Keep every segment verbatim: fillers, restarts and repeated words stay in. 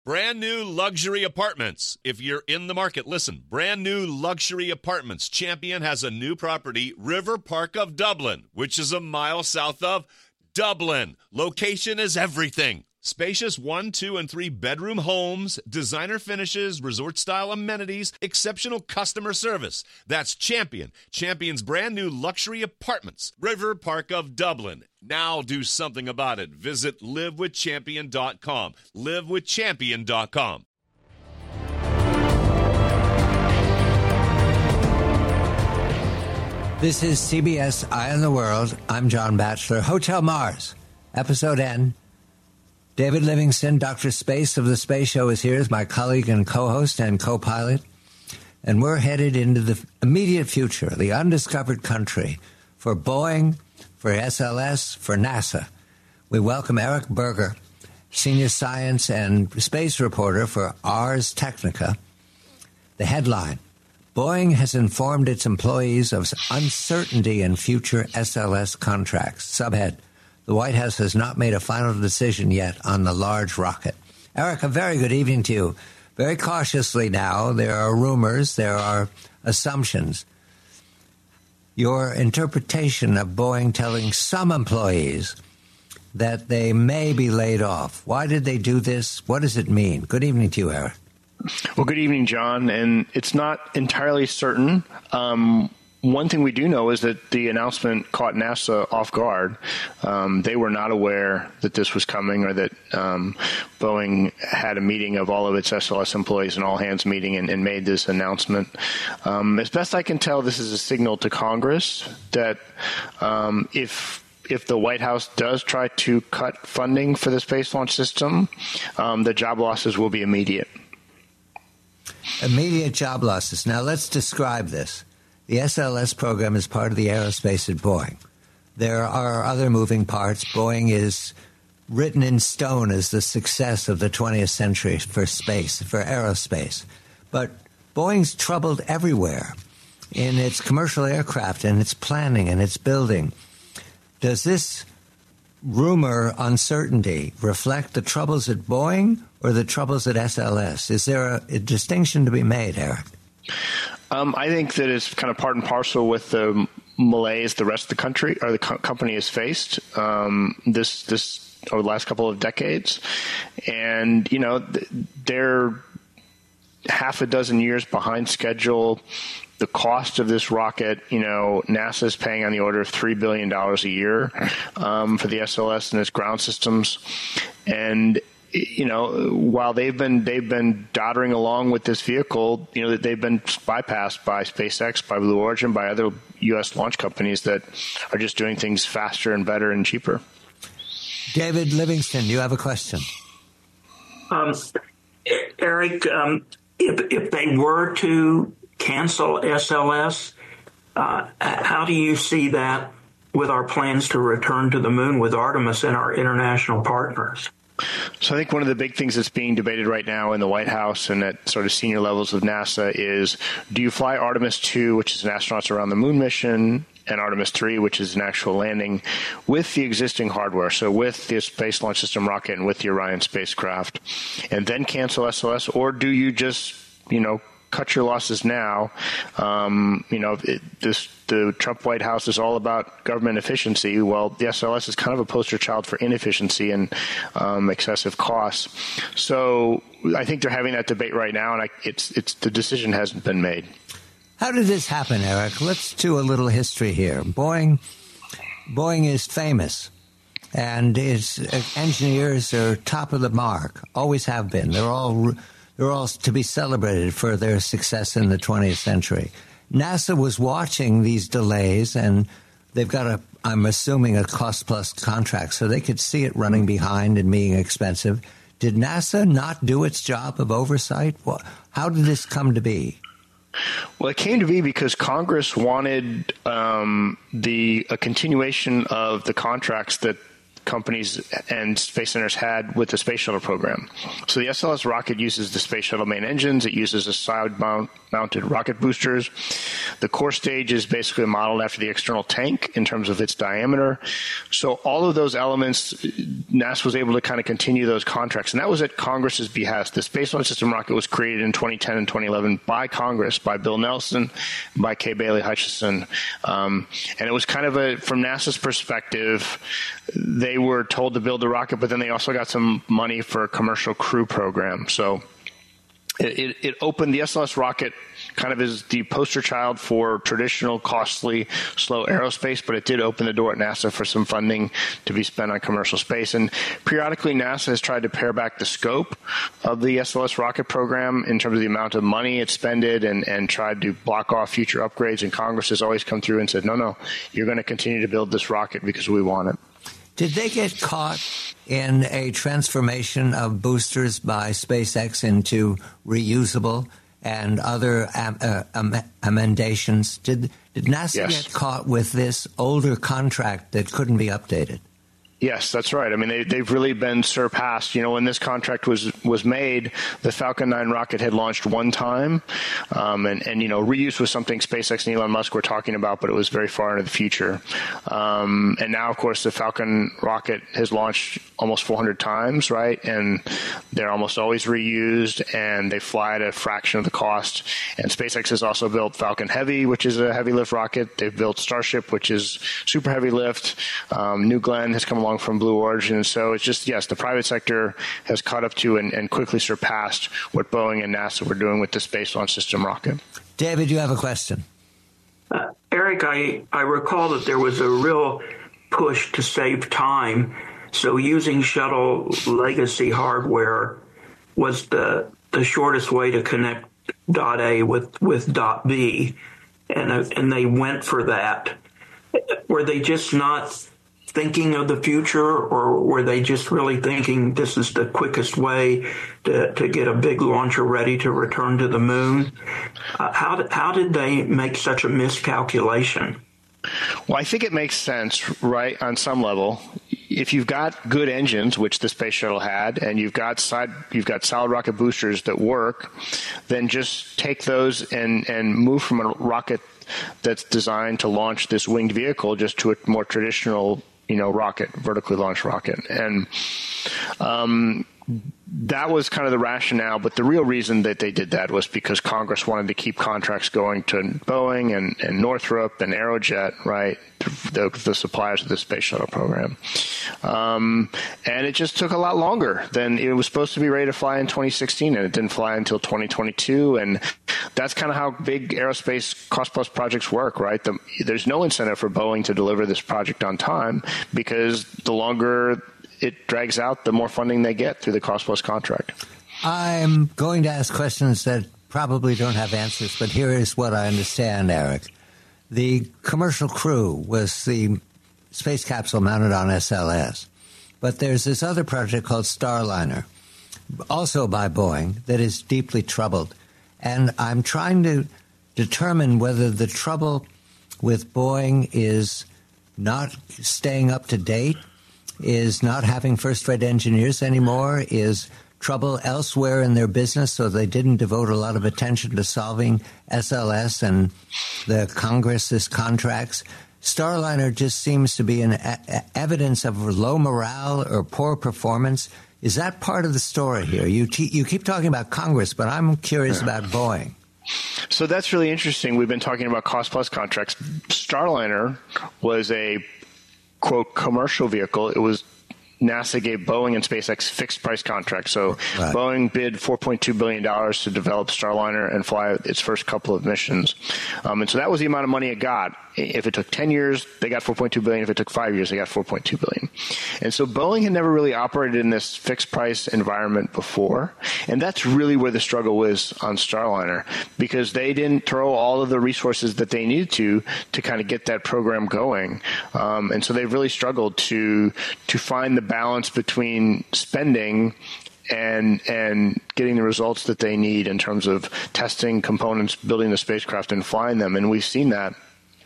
Brand new luxury apartments. If you're in the market, listen. Brand new luxury apartments. Champion has a new property, River Park of Dublin, which is a mile south of Dublin. Location is everything. Spacious one, two, and three bedroom homes, designer finishes, resort-style amenities, exceptional customer service. That's Champion. Champion's brand new luxury apartments, River Park of Dublin. Now do something about it. Visit live with champion dot com. live with champion dot com. This is C B S Eye on the World. I'm John Batchelor. Hotel Mars, Episode N. David Livingston, Doctor Space of the Space Show, is here as my colleague and co-host and co-pilot. And we're headed into the immediate future, the undiscovered country, for Boeing, for S L S, for NASA. We welcome Eric Berger, senior science and space reporter for Ars Technica. The headline: Boeing has informed its employees of uncertainty in future S L S contracts. Subhead: the White House has not made a final decision yet on the large rocket. Eric, a very good evening to you. Very cautiously now, there are rumors, there are assumptions. Your interpretation of Boeing telling some employees that they may be laid off. Why did they do this? What does it mean? Good evening to you, Eric. Well, good evening, John. And it's not entirely certain. Um, one thing we do know is that the announcement caught NASA off guard. Um, they were not aware that this was coming, or that um, Boeing had a meeting of all of its S L S employees, an all-hands meeting, and, and made this announcement. Um, as best I can tell, this is a signal to Congress that um, if If the White House does try to cut funding for the Space Launch System, um, the job losses will be immediate. Immediate job losses. Now, let's describe this. The S L S program is part of the aerospace at Boeing. There are other moving parts. Boeing is written in stone as the success of the twentieth century for space, for aerospace. But Boeing's troubled everywhere in its commercial aircraft, and its planning, and its building. Does this rumor uncertainty reflect the troubles at Boeing or the troubles at S L S? Is there a, a distinction to be made, Eric? Um, I think that it's kind of part and parcel with the malaise the rest of the country or the co- company has faced um, this this over the last couple of decades, and you know they're half a dozen years behind schedule. The cost of this rocket, you know, NASA is paying on the order of three billion dollars a year um, for the S L S and its ground systems. And, you know, while they've been they've been doddering along with this vehicle, you know, they've been bypassed by SpaceX, by Blue Origin, by other U S launch companies that are just doing things faster and better and cheaper. David Livingston, you have a question. Um, Eric, um, if, if they were to cancel S L S, uh, how do you see that with our plans to return to the moon with Artemis and our international partners? So I think one of the big things that's being debated right now in the White House and at sort of senior levels of NASA is, do you fly Artemis two, which is an astronauts around the moon mission, and Artemis three, which is an actual landing, with the existing hardware, so with the Space Launch System rocket and with the Orion spacecraft, and then cancel S L S? Or do you just, you know, cut your losses now? Um, you know, it, this, the Trump White House is all about government efficiency. Well, the S L S is kind of a poster child for inefficiency and um, excessive costs. So I think they're having that debate right now, and I, it's it's the decision hasn't been made. How did this happen, Eric? Let's do a little history here. Boeing, Boeing is famous, and its engineers are top of the mark. Always have been. They're all. They're all to be celebrated for their success in the twentieth century. NASA was watching these delays, and they've got a, I'm assuming, a cost-plus contract, so they could see it running behind and being expensive. Did NASA not do its job of oversight? How did this come to be? Well, it came to be because Congress wanted um, the a continuation of the contracts that companies and space centers had with the space shuttle program. So the S L S rocket uses the space shuttle main engines. It uses a side mount, mounted rocket boosters. The core stage is basically modeled after the external tank in terms of its diameter. So all of those elements, NASA was able to kind of continue those contracts. And that was at Congress's behest. The Space Launch System rocket was created in twenty ten and twenty eleven by Congress, by Bill Nelson, by Kay Bailey Hutchison. Um, and it was kind of a, from NASA's perspective, they were told to build the rocket, but then they also got some money for a commercial crew program. So it, it, it opened the S L S rocket kind of as the poster child for traditional, costly, slow aerospace, but it did open the door at NASA for some funding to be spent on commercial space. And periodically, NASA has tried to pare back the scope of the S L S rocket program in terms of the amount of money it spended and, and tried to block off future upgrades. And Congress has always come through and said, no, no, you're going to continue to build this rocket because we want it. Did they get caught in a transformation of boosters by SpaceX into reusable and other am, uh, am, amendations? Did, did NASA yes. get caught with this older contract that couldn't be updated? Yes, that's right. I mean, they, they've really been surpassed. You know, when this contract was was made, the Falcon nine rocket had launched one time. Um, and, and, you know, reuse was something SpaceX and Elon Musk were talking about, but it was very far into the future. Um, and now, of course, the Falcon rocket has launched almost four hundred times, right? And they're almost always reused, and they fly at a fraction of the cost. And SpaceX has also built Falcon Heavy, which is a heavy lift rocket. They've built Starship, which is super heavy lift. Um, New Glenn has come along from Blue Origin. So it's just, yes, the private sector has caught up to and, and quickly surpassed what Boeing and NASA were doing with the Space Launch System rocket. David, you have a question. Uh, Eric, I, I recall that there was a real push to save time. So using shuttle legacy hardware was the the shortest way to connect dot A with, with dot B. And, uh, and they went for that. Were they just not thinking of the future, or were they just really thinking this is the quickest way to, to get a big launcher ready to return to the moon? Uh, how, did, how did they make such a miscalculation? Well, I think it makes sense, right, on some level. If you've got good engines, which the space shuttle had, and you've got side, you've got solid rocket boosters that work, then just take those and, and move from a rocket that's designed to launch this winged vehicle just to a more traditional, you know, rocket, vertically launched rocket. And um, that was kind of the rationale. But the real reason that they did that was because Congress wanted to keep contracts going to Boeing and, and Northrop and Aerojet, right, the, the suppliers of the space shuttle program. Um, and it just took a lot longer than it was supposed to be ready to fly in twenty sixteen, and it didn't fly until twenty twenty-two. And that's kind of how big aerospace cost-plus projects work, right? The, there's no incentive for Boeing to deliver this project on time because the longer it drags out, the more funding they get through the cost-plus contract. I'm going to ask questions that probably don't have answers, but here is what I understand, Eric. The commercial crew was the space capsule mounted on S L S. But there's this other project called Starliner, also by Boeing, that is deeply troubled. And I'm trying to determine whether the trouble with Boeing is not staying up to date, is not having first-rate engineers anymore, is trouble elsewhere in their business, so they didn't devote a lot of attention to solving S L S and the Congress's contracts. Starliner just seems to be an a- evidence of low morale or poor performance. Is that part of the story here? You te- you keep talking about Congress, but I'm curious yeah. about Boeing. So that's really interesting. We've been talking about cost-plus contracts. Starliner was a, quote, commercial vehicle. It was NASA gave Boeing and SpaceX fixed-price contracts. So right. Boeing bid four point two billion dollars to develop Starliner and fly its first couple of missions. Um, and so that was the amount of money it got. If it took ten years, they got four point two billion dollars. If it took five years, they got four point two billion dollars. And so Boeing had never really operated in this fixed-price environment before. And that's really where the struggle was on Starliner, because they didn't throw all of the resources that they needed to to kind of get that program going. Um, and so they've really struggled to to find the balance between spending and and getting the results that they need in terms of testing components, building the spacecraft, and flying them. And we've seen that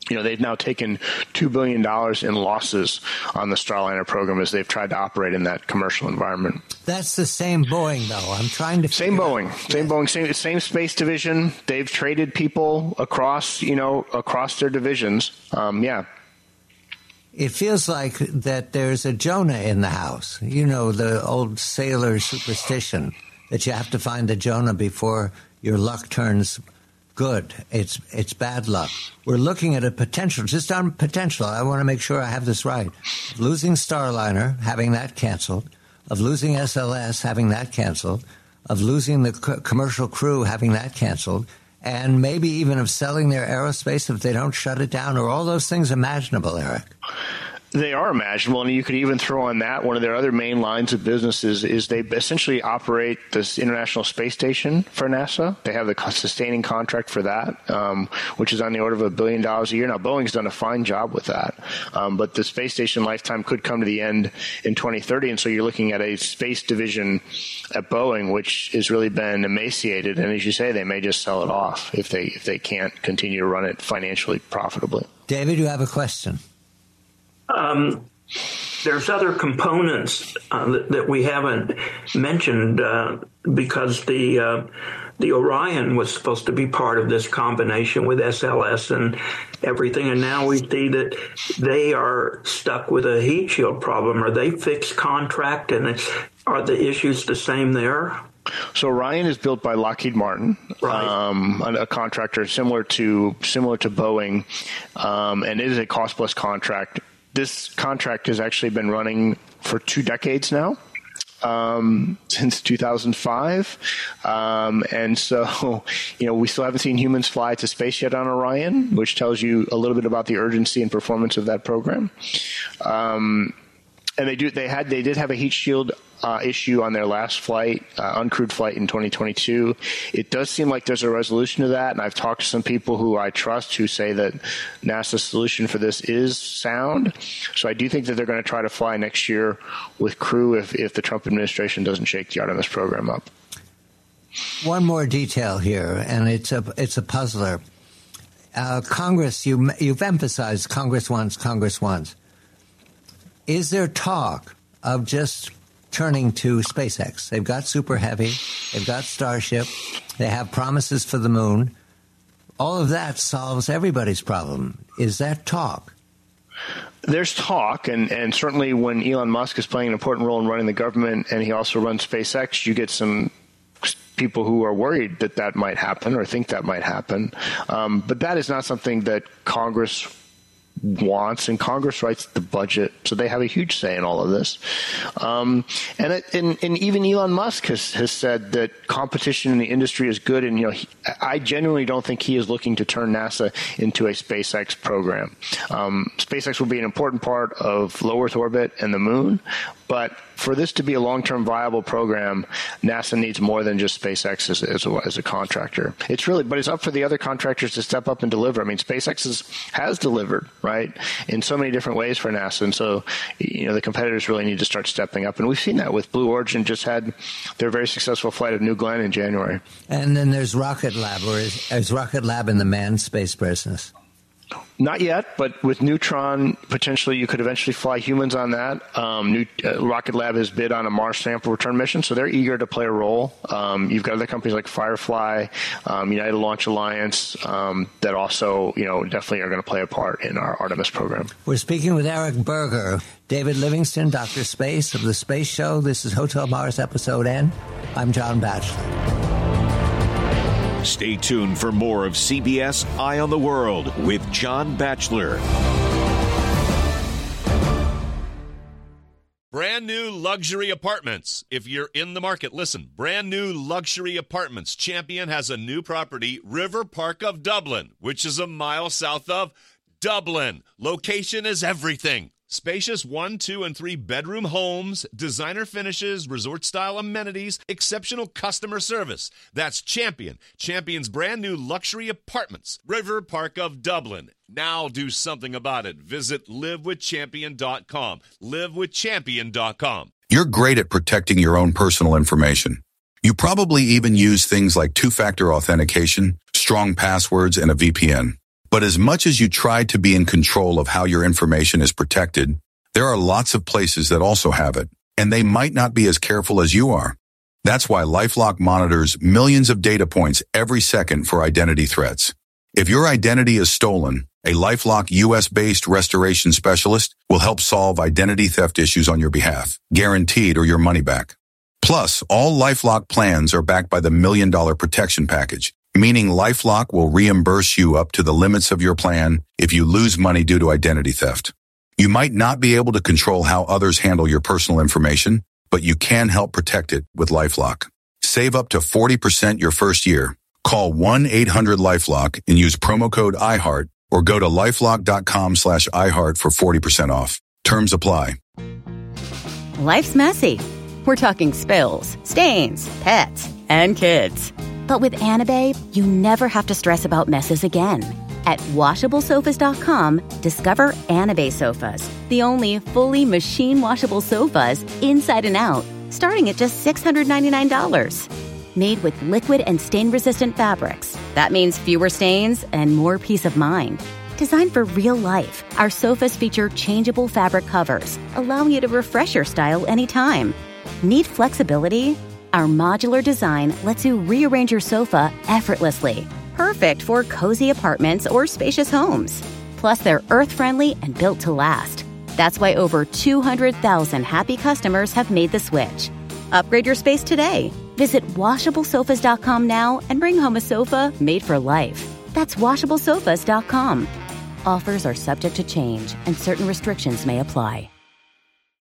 you know, they've now taken two billion dollars in losses on the Starliner program as they've tried to operate in that commercial environment. That's the same Boeing, though. I'm trying to Same Boeing. Out. Same Boeing, same, same space division. They've traded people across, you know, across their divisions. Um, yeah. It feels like that there's a Jonah in the house. You know, the old sailor superstition that you have to find the Jonah before your luck turns good. It's it's bad luck. We're looking at a potential, just on potential. I want to make sure I have this right. Losing Starliner, having that canceled, of losing S L S, having that canceled, of losing the c- commercial crew, having that canceled, and maybe even of selling their aerospace if they don't shut it down, or all those things imaginable, Eric? They are imaginable, and you could even throw on that one of their other main lines of business is, is they essentially operate this International Space Station for NASA. They have the sustaining contract for that, um, which is on the order of a billion dollars a year. Now, Boeing's done a fine job with that, um, but the space station lifetime could come to the end in twenty thirty, and so you're looking at a space division at Boeing, which has really been emaciated, and as you say, they may just sell it off if they if they can't continue to run it financially profitably. David, you have a question. Um, there's other components uh, that, that we haven't mentioned uh, because the uh, the Orion was supposed to be part of this combination with S L S and everything, and now we see that they are stuck with a heat shield problem. Are they fixed contract, and it's, are the issues the same there? So Orion is built by Lockheed Martin, right. um, a, a contractor similar to similar to Boeing, um, and it is a cost plus contract. This contract has actually been running for two decades now, um, since two thousand five. Um, and so, you know, we still haven't seen humans fly to space yet on Orion, which tells you a little bit about the urgency and performance of that program. Um, and they do, they had, they did have a heat shield Uh, issue on their last flight, uh, uncrewed flight in twenty twenty-two. It does seem like there's a resolution to that, and I've talked to some people who I trust who say that NASA's solution for this is sound. So I do think that they're going to try to fly next year with crew if, if the Trump administration doesn't shake the Artemis program up. One more detail here, and it's a it's a puzzler. Uh, Congress, you you've emphasized Congress wants, Congress wants. Is there talk of just turning to SpaceX? They've got Super Heavy, they've got Starship, they have promises for the moon. All of that solves everybody's problem. Is that talk? There's talk, and, and certainly when Elon Musk is playing an important role in running the government, and he also runs SpaceX, you get some people who are worried that that might happen or think that might happen. Um, but that is not something that Congress wants, and Congress writes the budget, so they have a huge say in all of this. Um, and, it, and and even Elon Musk has, has said that competition in the industry is good, and you know he, I genuinely don't think he is looking to turn NASA into a SpaceX program. Um, SpaceX will be an important part of low Earth orbit and the moon, but for this to be a long-term viable program, NASA needs more than just SpaceX as, as, a, as a contractor. It's really, but it's up for the other contractors to step up and deliver. I mean, SpaceX is, has delivered, right, in so many different ways for NASA. And so, you know, the competitors really need to start stepping up. And we've seen that with Blue Origin just had their very successful flight of New Glenn in January. And then there's Rocket Lab, or is, is Rocket Lab in the manned space business? Not yet, but with Neutron, potentially you could eventually fly humans on that. Um, New, uh, Rocket Lab has bid on a Mars sample return mission, so they're eager to play a role. Um, you've got other companies like Firefly, um, United Launch Alliance, um, that also, you know, definitely are going to play a part in our Artemis program. We're speaking with Eric Berger, David Livingston, Doctor Space of The Space Show. This is Hotel Mars Episode N. I'm John Batchelor. Stay tuned for more of C B S Eye on the World with John Batchelor. Brand new luxury apartments. If you're in the market, listen. Brand new luxury apartments. Champion has a new property, River Park of Dublin, which is a mile south of Dublin. Location is everything. Spacious one, two, and three bedroom homes, designer finishes, resort-style amenities, exceptional customer service. That's Champion. Champion's brand new luxury apartments, River Park of Dublin. Now do something about it. Visit live with champion dot com. live with champion dot com. You're great at protecting your own personal information. You probably even use things like two-factor authentication, strong passwords, and a V P N. But as much as you try to be in control of how your information is protected, there are lots of places that also have it, and they might not be as careful as you are. That's why LifeLock monitors millions of data points every second for identity threats. If your identity is stolen, a LifeLock U S-based restoration specialist will help solve identity theft issues on your behalf, guaranteed or your money back. Plus, all LifeLock plans are backed by the Million Dollar Protection Package, meaning LifeLock will reimburse you up to the limits of your plan if you lose money due to identity theft. You might not be able to control how others handle your personal information, but you can help protect it with LifeLock. Save up to forty percent your first year. Call one eight hundred LifeLock and use promo code iHeart or go to lifelock.com slash iHeart for forty percent off. Terms apply. Life's messy. We're talking spills, stains, pets, and kids. But with Anabae, you never have to stress about messes again. At washable sofas dot com, discover Anabae sofas, the only fully machine-washable sofas inside and out, starting at just six hundred ninety-nine dollars. Made with liquid and stain-resistant fabrics. That means fewer stains and more peace of mind. Designed for real life, our sofas feature changeable fabric covers, allowing you to refresh your style anytime. Need flexibility? Our modular design lets you rearrange your sofa effortlessly. Perfect for cozy apartments or spacious homes. Plus, they're earth-friendly and built to last. That's why over two hundred thousand happy customers have made the switch. Upgrade your space today. Visit washable sofas dot com now and bring home a sofa made for life. That's washable sofas dot com. Offers are subject to change and certain restrictions may apply.